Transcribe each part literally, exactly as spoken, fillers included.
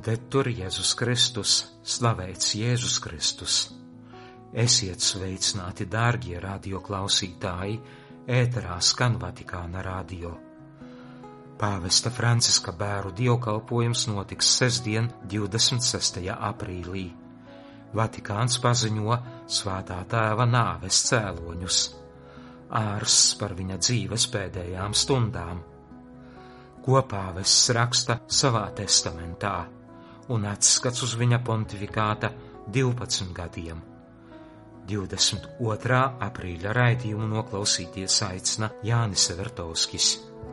Laudetur Jēzus Kristus, slavēts Jēzus Kristus. Esiet sveicināti, dārgie radio klausītāji, ēterā skan Vatikāna radio. Pāvesta Franciska bēru dievkalpojums notiks sestdien, divdesmit sestajā aprīlī. Vatikāns paziņo Svētā Tēva nāves cēloņus, ārsts par viņa dzīves pēdējām stundām, ko pāvests raksta savā testamentā, un atskats uz viņa pontifikāta divpadsmit gadiem. divdesmit otrā aprīļa raidījumu noklausīties aicina Jānis Vertovskis.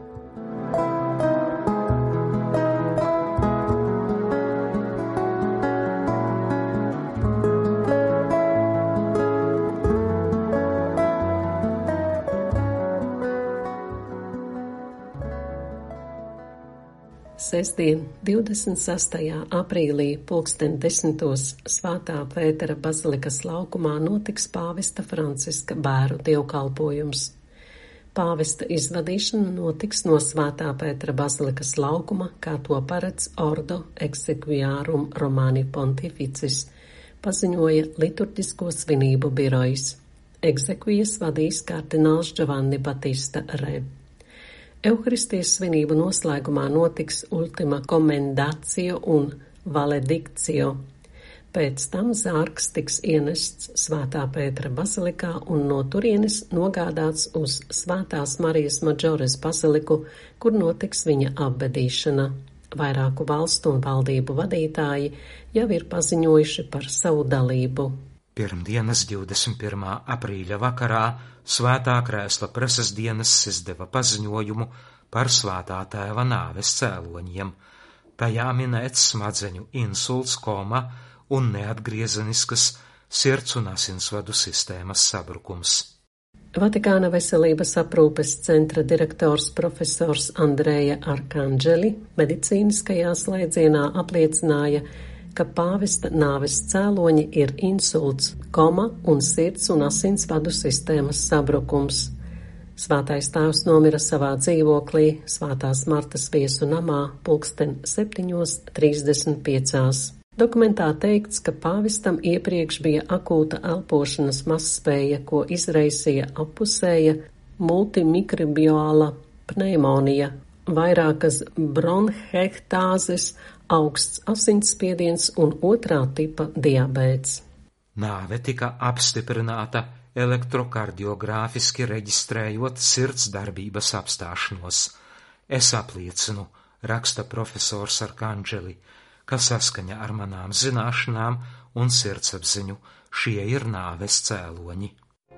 Sestdien, divdesmit sestajā aprīlī, pulksten desmitos Svētā Pētera bazilikas laukumā notiks pāvesta Franciska bēru dievkalpojums. Pāvesta izvadīšana notiks no Svētā Pētera bazilikas laukuma, kā to paredz Ordo Exequiarum Romani Pontificis, paziņoja liturģisko svinību birojs. Exekvijas vadīs kardināls Giovanni Battista Re. Euharistijas svinību noslēgumā notiks ultima commendatio un valedictio. Pēc tam zārks tiks ienests Svētā Pētera bazilikā un no turienes nogādāts uz Svētās Marijas Maģores baziliku, kur notiks viņa apbedīšana. Vairāku valstu un valdību vadītāji jau ir paziņojuši par savu dalību. Pirmdienas divdesmit pirmā aprīļa vakarā Svētā Krēsla preses dienas izdeva paziņojumu par Svētā Tēva nāves cēloņiem. Tajā minēts smadzeņu insults, koma un neatgriezeniskas sirds un asinsvadu sistēmas sabrukums. Vatikāna veselības aprūpes centra direktors profesors Andreja Arkanģeli medicīniskajā slēdzienā apliecināja, ka pāvesta nāves cēloņi ir insults, koma un sirds un asinsvadu sistēmas sabrukums. Svētais tēvs nomira savā dzīvoklī Svētās Martas viesu namā pulksten septiņos trīsdesmit piecās. Dokumentā teikts, ka pāvestam iepriekš bija akūta elpošanas mazspēja, ko izraisīja apusēja multimikrobiāla pneimonija, vairākas bronhektāzes, augsts asinsspiediens un otrā tipa diabēts. Nāve tika apstiprināta elektrokardiogrāfiski reģistrējot sirds darbības apstāšanos. Es apliecinu, raksta profesors Arkanģeli, ka saskaņa ar manām zināšanām un sirdsapziņu šie ir nāves cēloņi.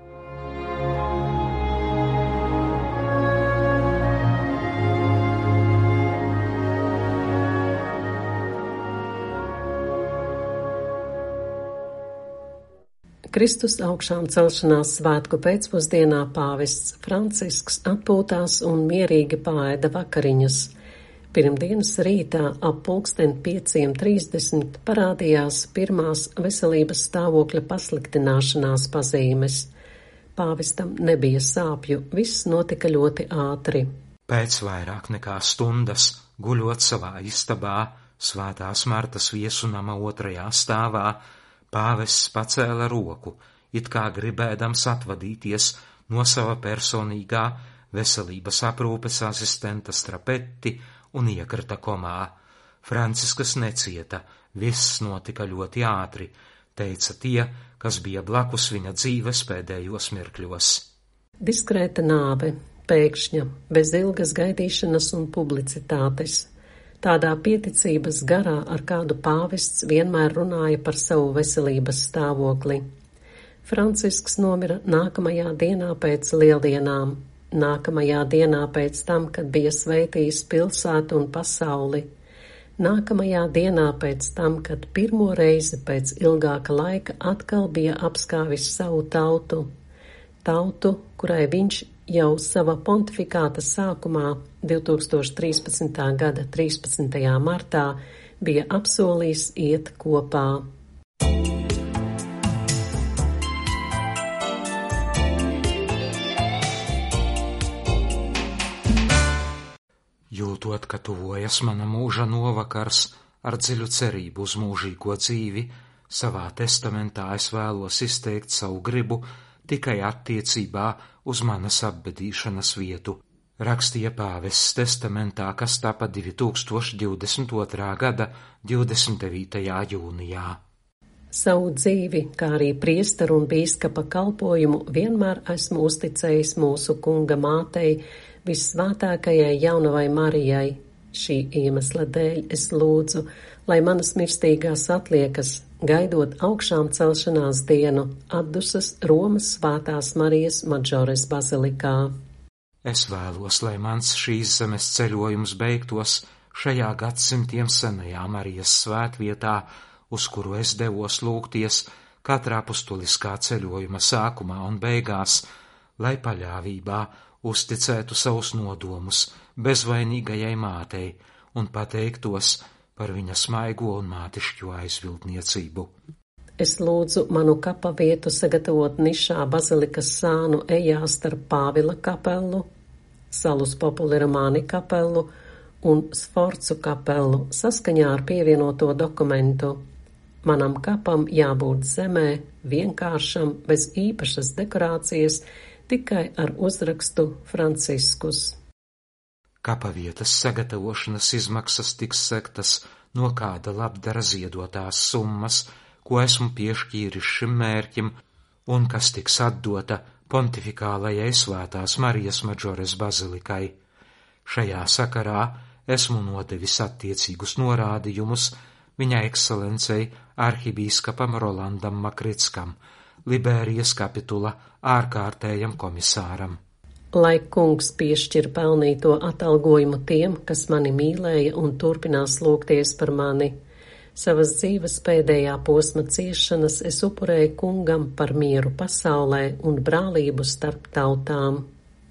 Kristus augšām celšanās svētku pēcpusdienā pāvests Francisks atpūtās un mierīgi paēda vakariņas. Pirmdienas rītā ap pulksten pieciem trīsdesmit parādījās pirmās veselības stāvokļa pasliktināšanās pazīmes. Pāvestam nebija sāpju, viss notika ļoti ātri. Pēc vairāk nekā stundas, guļot savā istabā, Svētās Martas viesunama otrajā stāvā, pāvests pacēla roku, it kā gribēdams atvadīties no sava personīgā veselības aprūpes asistenta Strapetti un iekrita komā. Franciskas necieta, viss notika ļoti ātri, teica tie, kas bija blakus viņa dzīves pēdējos mirkļos. Diskrēta nāve, pēkšņa, bez ilgas gaidīšanas un publicitātes. Tādā pieticības garā, ar kādu pāvests vienmēr runāja par savu veselības stāvokli. Francisks nomira nākamajā dienā pēc lieldienām, nākamajā dienā pēc tam, kad bija sveitījis pilsētu un pasauli, nākamajā dienā pēc tam, kad pirmo reizi pēc ilgāka laika atkal bija apskāvis savu tautu, tautu, kurai viņš jau sava pontifikāta sākumā divtūkstoš trīspadsmitā gada trīspadsmitajā martā bija apsolījis iet kopā. Jūtot, ka tuvojas mana mūža novakars, ar dziļu cerību uz mūžīgo dzīvi, savā testamentā es vēlos izteikt savu gribu tikai attiecībā uz manas apbedīšanas vietu, rakstīja pāvests testamentā, kas tapa divi tūkstoši divdesmit otrā gada divdesmit devītajā jūnijā. Savu dzīvi, kā arī priesteru un bīskapa kalpojumu vienmēr esmu uzticējis mūsu kunga mātei, vissvētākajai jaunavai Marijai. Šī iemesla dēļ es lūdzu, lai manas mirstīgās atliekas, gaidot augšām celšanās dienu, atdusas Romas Svētās Marijas Madžores bazilikā. Es vēlos, lai mans šīs zemes ceļojums beigtos šajā gadsimtiem senajā Marijas svētvietā, uz kuru es devos lūgties katrā apustuliskā ceļojuma sākumā un beigās, lai paļāvībā uzticētu savus nodomus bezvainīgajai mātei un pateiktos par viņas maigo un mātišķo aizbildniecību. Es lūdzu manu kapa vietu sagatavot nišā bazilikas sānu ejā starp Pāvila kapelu, Salus Populi kapelu un Sforcu kapelu saskaņā ar pievienoto dokumentu. Manam kapam jābūt zemē, vienkāršam, bez īpašas dekorācijas, tikai ar uzrakstu Franciskus. Kapavietas sagatavošanas izmaksas tiks sektas no kāda labdara ziedotās summas, ko esmu piešķīris šim mērķim un kas tiks atdota Pontifikālajai Svētās Marijas Madžores bazilikai. Šajā sakarā esmu nodevis attiecīgus norādījumus viņa ekscelencei arhibīskapam Rolandam Makritskam, Liberijas kapitula ārkārtējam komisāram. Lai kungs piešķir pelnīto atalgojumu tiem, kas mani mīlēja un turpinās lūgties par mani. Savas dzīves pēdējā posma ciešanas es upurēju kungam par mieru pasaulē un brālību starp tautām.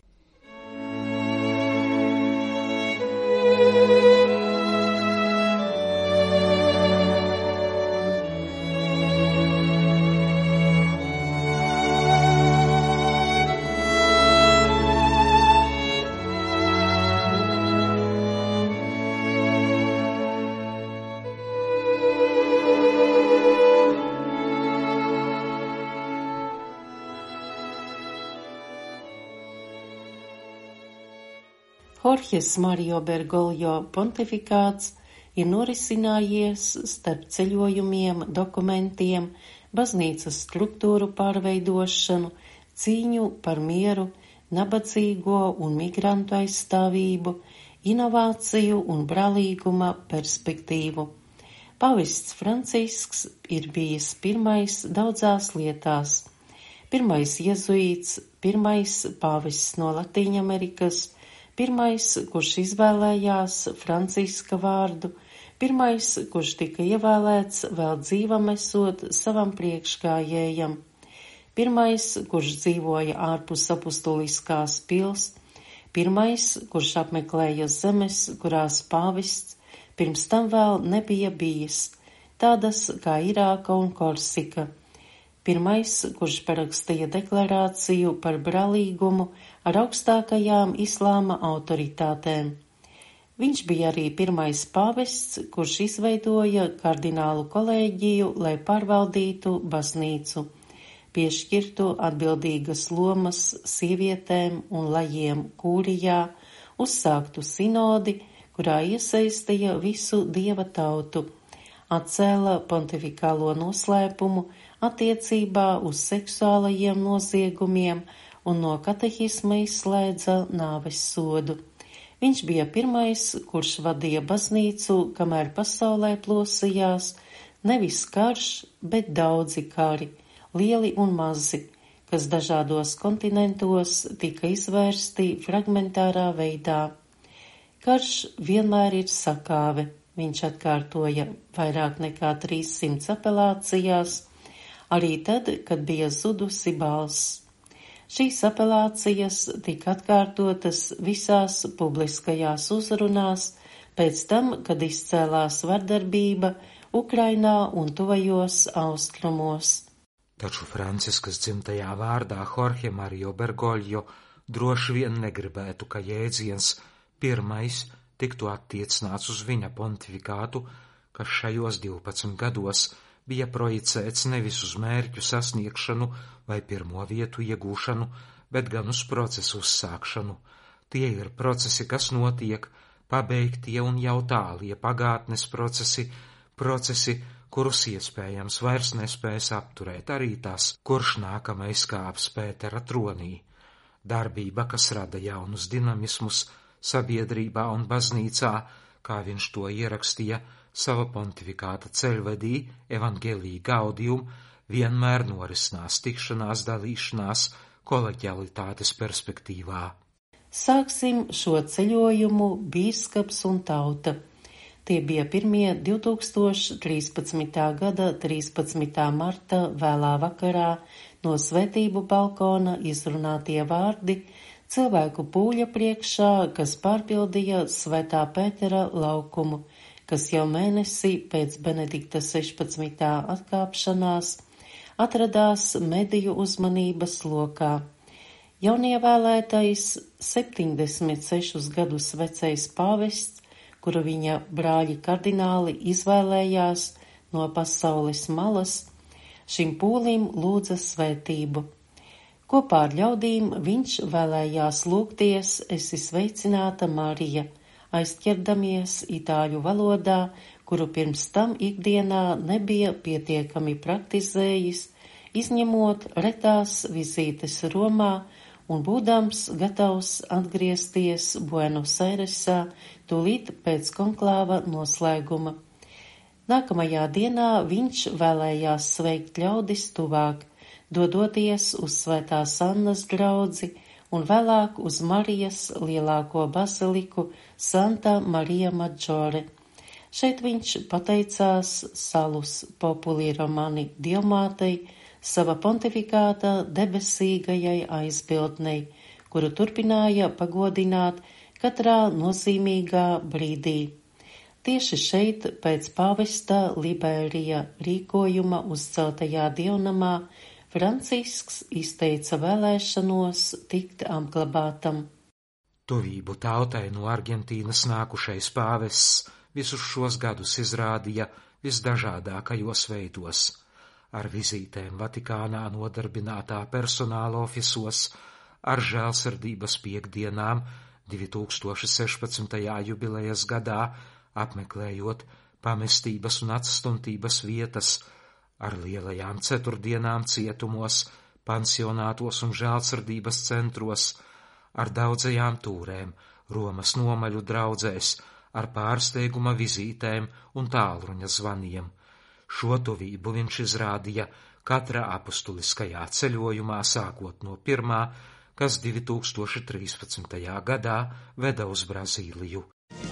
Jorges Mario Bergoglio pontifikāts ir norisinājies starp ceļojumiem, dokumentiem, baznīcas struktūru pārveidošanu, cīņu par mieru, nabadzīgo un migrantu aizstāvību, inovāciju un brālīguma perspektīvu. Pāvests Francisks ir bijis pirmais daudzās lietās. Pirmais jezuīts, pirmais pāvests no Latīņamerikas, pirmais, kurš izvēlējās Franciska vārdu, pirmais, kurš tika ievēlēts vēl dzīvam esot savam priekšgājējam, pirmais, kurš dzīvoja ārpus apustuliskās pils, pirmais, kurš apmeklēja zemes, kurās pāvests pirms tam vēl nebija bijis, tādas kā Irāka un Korsika. Pirmais, kurš parakstīja deklarāciju par brālīgumu ar augstākajām islāma autoritātēm. Viņš bija arī pirmais pāvests, kurš izveidoja kardinālu kolēģiju, lai pārvaldītu baznīcu, piešķirtu atbildīgas lomas sievietēm un lajiem kūrijā, uzsāktu sinodi, kurā iesaistīja visu dieva tautu, atcēla pontifikālo noslēpumu attiecībā uz seksuālajiem noziegumiem un no katehisma izslēdza nāves sodu. Viņš bija pirmais, kurš vadīja baznīcu, kamēr pasaulē plosījās nevis karš, bet daudzi kari, lieli un mazi, kas dažādos kontinentos tika izvērsti fragmentārā veidā. Karš vienmēr ir sakāve, viņš atkārtoja vairāk nekā trīssimts apelācijās, arī tad, kad bija zudusi balss. Šīs apelācijas tika atkārtotas visās publiskajās uzrunās, pēc tam, kad izcēlās vardarbība Ukrainā un tuvajos austrumos. Taču Franciskas dzimtajā vārdā Jorge Mario Bergoglio droši vien negribētu, ka jēdziens pirmais tiktu attiecināts uz viņa pontifikātu, kas šajos divpadsmit gados bija projicēts nevis uz mērķu sasniegšanu vai pirmo vietu iegūšanu, bet gan uz procesu uzsākšanu. Tie ir procesi, kas notiek, pabeigtie un jau tālie pagātnes procesi, procesi, kurus iespējams vairs nespēs apturēt arī tas, kurš nākamais kāps Pētera tronī. Darbība, kas rada jaunus dinamismus sabiedrībā un baznīcā, kā viņš to ierakstīja sava pontifikāta ceļvedī Evangelii Gaudium, vienmēr norisinās tikšanās, dalīšanās, koleģialitātes perspektīvā. Sāksim šo ceļojumu bīskaps un tauta. Tie bija pirmie divi tūkstoši trīspadsmitā gada trīspadsmitā marta vēlā vakarā no svētību balkona izrunātie vārdi cilvēku pūļa priekšā, kas pārpildīja Svētā Pētera laukumu, kas jau mēnesi pēc Benedikta sešpadsmitā atkāpšanās atradās mediju uzmanības lokā. Jaunievēlētais septiņdesmit sešus gadus vecais pāvests, kuru viņa brāļi kardināli izvēlējās no pasaules malas, šim pūlim lūdza svētību. Kopā ar ļaudīm viņš vēlējās lūgties esi sveicināta Marija, aizķerdamies itāļu valodā, kuru pirms tam ikdienā nebija pietiekami praktizējis, izņemot retās vizītes Romā un būdams gatavs atgriezties Buenos Airesā tūlīt pēc konklāva noslēguma. Nākamajā dienā viņš vēlējās sveikt ļaudis tuvāk, dodoties uz Svētās Annas draudzi un vēlāk uz Marijas lielāko baziliku Santa Maria Maggiore. Šeit viņš pateicās Salus Populi Romani Dievmātei, sava pontifikāta debesīgajai aizbildnei, kuru turpināja pagodināt katrā nozīmīgā brīdī. Tieši šeit pēc pāvesta Liberija rīkojuma uzceltajā dievnamā Francisks izteica vēlēšanos tikt apglabātam. Tuvību tautai no Argentīnas nākušais pāvests visus šos gadus izrādīja visdažādākajos veidos. Ar vizītēm Vatikānā nodarbinātā personāla ofisos, ar žēlsirdības piekdienām divi tūkstoši sešpadsmitajā jubilejas gadā, apmeklējot pamestības un atstumtības vietas, ar lielajām ceturtdienām cietumos, pansionātos un žēlsirdības centros, ar daudzajām tūrēm, Romas nomaļu draudzēs, ar pārsteiguma vizītēm un tālruņa zvaniem. Šo tuvību viņš izrādīja katrā apustuliskajā ceļojumā, sākot no pirmā, kas divi tūkstoši trīspadsmitajā gadā veda uz Brazīliju.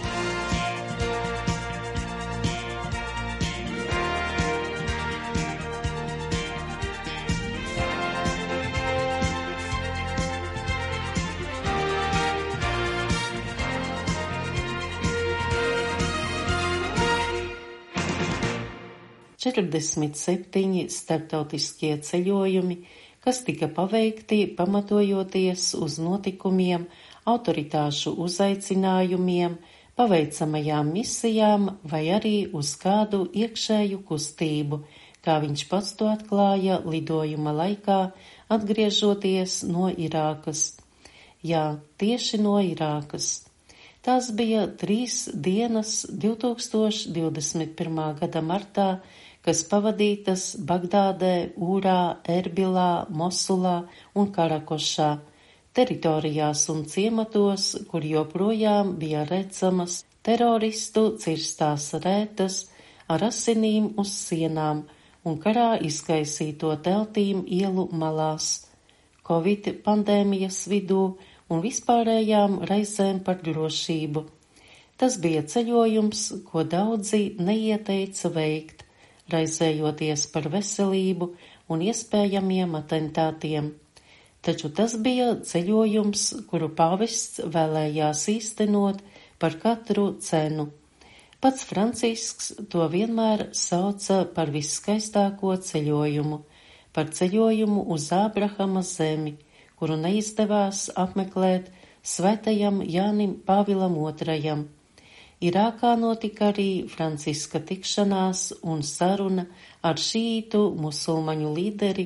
četrdesmit septiņi starptautiskie ceļojumi, kas tika paveikti pamatojoties uz notikumiem, autoritāšu uzaicinājumiem, paveicamajām misijām vai arī uz kādu iekšēju kustību, kā viņš pats to atklāja lidojuma laikā, atgriežoties no Irākas. Jā, tieši no Irākas. Tās bija trīs dienas divi tūkstoši divdesmit pirmā gada martā, kas pavadītas Bagdādē, Ūrā, Erbilā, Mosulā un Karakošā, teritorijās un ciematos, kur joprojām bija redzamas teroristu cirstās rētas ar asinīm uz sienām un karā izkaisīto teltīm ielu malās, Covid pandēmijas vidū un vispārējām raizēm par drošību. Tas bija ceļojums, ko daudzi neieteica veikt, raizējoties par veselību un iespējamiem atentātiem. Taču tas bija ceļojums, kuru pāvests vēlējās īstenot par katru cenu. Pats Francisks to vienmēr sauca par viskaistāko ceļojumu, par ceļojumu uz Ābrahama zemi, kuru neizdevās apmeklēt svētajam Jānim Pāvilam otrajam. Irākā notika arī Franciska tikšanās un saruna ar šītu musulmaņu līderi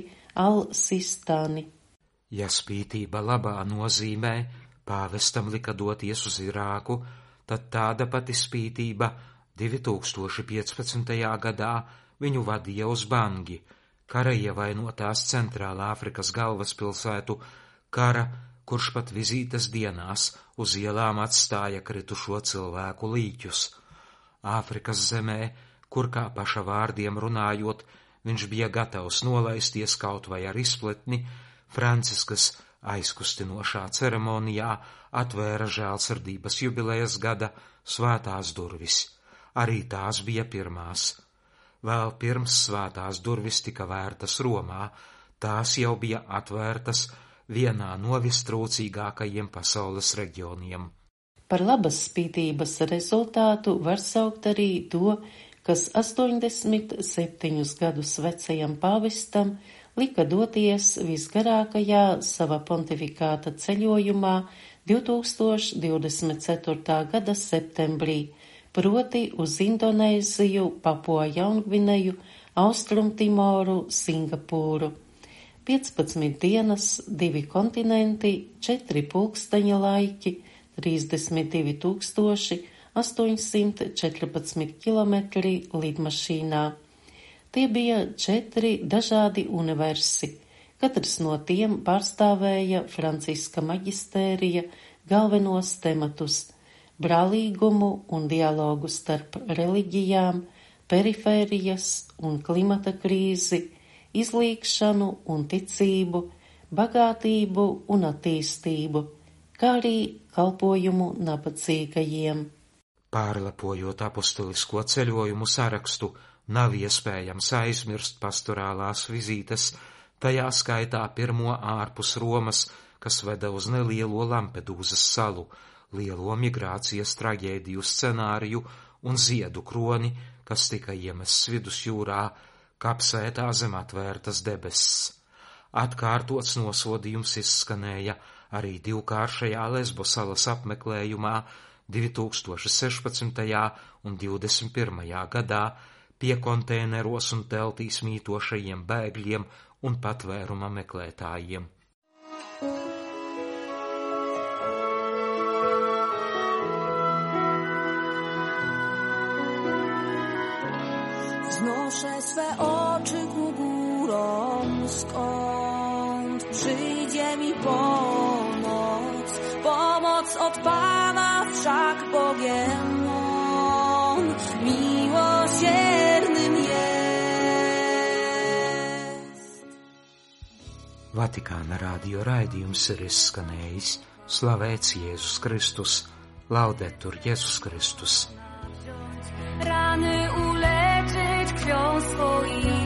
Al-Sistani. Ja spītība labā nozīmē pāvestam lika doties uz Irāku, tad tāda pati spītība divi tūkstoši piecpadsmitajā gadā viņu vadīja uz Bangi, kara ievainotās Centrālā Afrikas galvaspilsētu, kara, kurš pat vizītes dienās uz ielām atstāja kritušo cilvēku līķus. Āfrikas zemē, kur kā paša vārdiem runājot, viņš bija gatavs nolaisties kaut vai ar izpletni, Franciskas aizkustinošā ceremonijā atvēra žēlsirdības jubilejas gada svētās durvis. Arī tās bija pirmās. Vēl pirms svētās durvis tika vērtas Romā, tās jau bija atvērtas vienā no vistrūcīgākajiem pasaules reģioniem. Par labas spītības rezultātu var saukt arī to, kas astoņdesmit septiņus gadus vecajam pāvestam lika doties visgarākajā sava pontifikāta ceļojumā divi tūkstoši divdesmit ceturtā gada septembrī, proti uz Indonēziju, Papua Jaungvineju, Austrumtimoru, Singapūru. piecpadsmit dienas, divi kontinenti, četri pulksteņa laiki, trīsdesmit divi tūkstoši astoņsimt četrpadsmit kilometri lidmašīnā. Tie bija četri dažādi universi. Katrs no tiem pārstāvēja Franciska maģistērija galvenos tematus – brālīgumu un dialogu starp reliģijām, perifērijas un klimata krīzi, izlīgšanu un ticību, bagātību un attīstību, kā arī kalpojumu nabadzīgajiem. Pārlepojot apustulisko ceļojumu sarakstu, nav iespējams aizmirst pastorālās vizītes, tajā skaitā pirmo ārpus Romas, kas veda uz nelielo Lampedūzas salu, lielo migrācijas traģēdiju scenāriju un ziedu kroni, kas tika iemests vidusjūrā, kapsētā zem atvērtas debesis. Atkārtots nosodījums izskanēja arī divkāršajā Lesbo salas apmeklējumā divi tūkstoši sešpadsmitajā un divdesmit pirmajā gadā pie konteineros un teltīs mītošajiem bēgļiem un patvēruma meklētājiem. Znoszę swe oczy ku górom, skąd przyjdzie mi pomoc. Pomoc od Pana wszak Bogiem On miłosiernym jest. Vatikāna radio raidījums ir izskanējis. Slavēts Jēzus Kristus, Laudetur Jēzus Kristus. Rany uleczyć krwią swoim.